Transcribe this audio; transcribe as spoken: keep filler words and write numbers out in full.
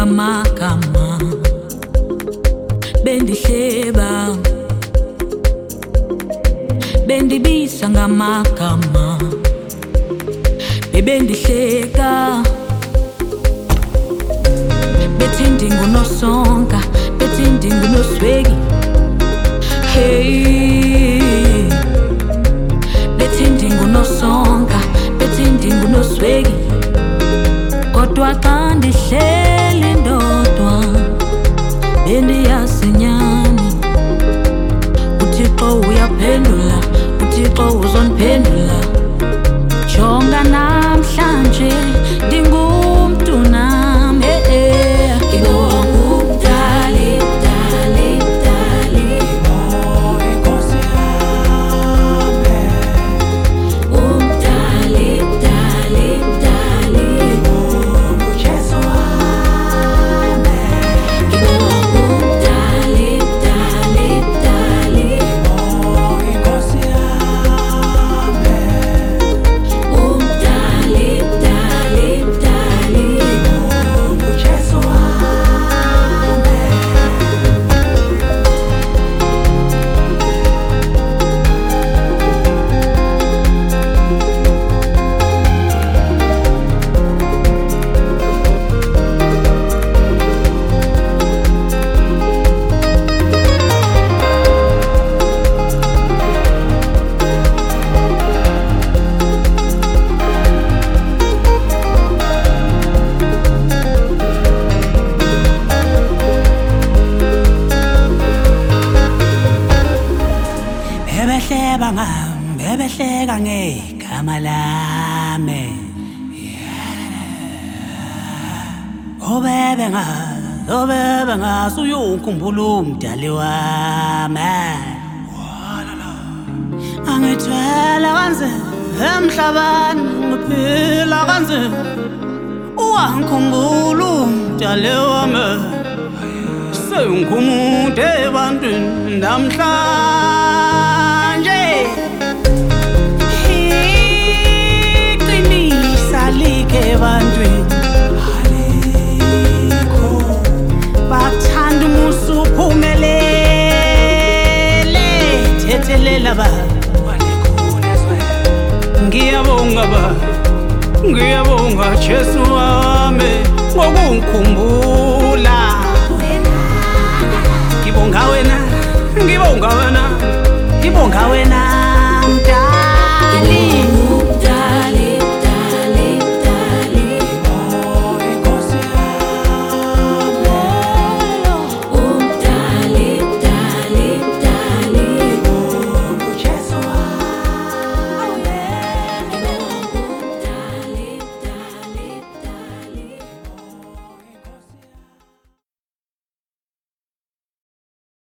ngamagama bendihleba bendibisa ngamagama bebendihleka bethi ndinguNosonka bethi ndinguNosweki hey bethi ndinguNosonka bethi ndinguNosweki kodwa xa ndihleli ndodwa bendiyazi nyani uThixo uyaphendula uThixo uzondiphendula jonga namhlanje ndingumntu nami eh eh ngingumdali dali dali inkosi yami umdali dali dali uJesu wami ngingumdali dali dali inkosi yami umdali dali dali uJesu wami. Bebehleba ngam, bebehleka ngegama lami obebe ngazi, obebe ngazi uyukhumbula umdali wami angithwele kanzima emhlabeni ngiphila kanzima wangikhumbula umdali wami sengikumuntu ebantwini namhlanje iqinisa like ebantwini alikho bathanda umusa uphumelele thethelela ba ngiyabonga ba ngiyabonga Jesu wami ngokungikhumbula ngibonga wena ngibonga wena ngibonga wena